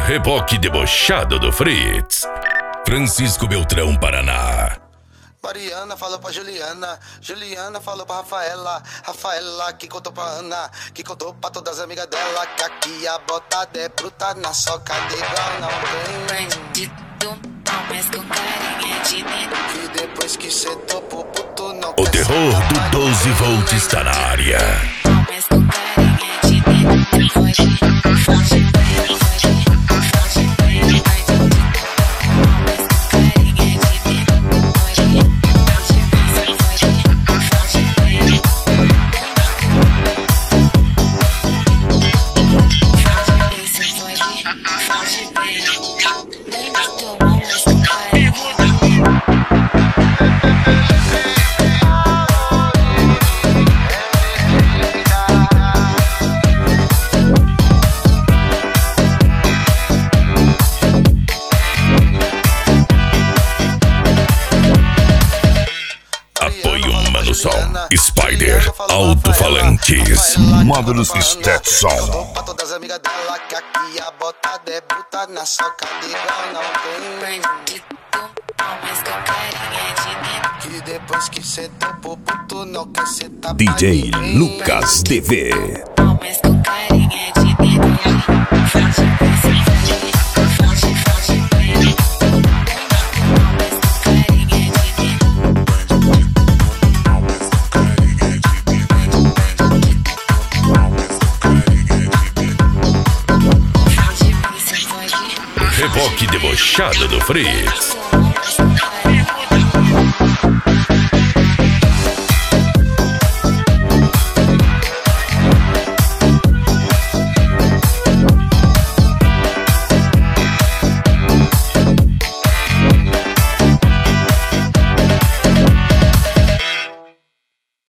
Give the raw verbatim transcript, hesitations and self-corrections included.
Reboque debochado do Fritz. Francisco Beltrão, Paraná. Mariana falou pra Juliana, Juliana falou pra Rafaela, Rafaela que contou pra Ana, que contou pra todas as amigas dela, que aqui a botada é bruta, na soca de igual não tem. Bandido, mas com carinha de menino. Que depois que cê topou puto não O terror do doze volts está na área. Mas com carinha de menino. Foge, foge, Spider Alto-Falantes. Módulos Stetson. Pra todas as amigas dela, que aqui a botada é bruta, na soca de igual não tem. bandido, mas com carinha de menino. Que depois que cê topou puto não quer cê tá D J Lucas T V. Mas com carinha de menino. Foge, foge, foge, foge, foge. Reboque debochado do Fritz.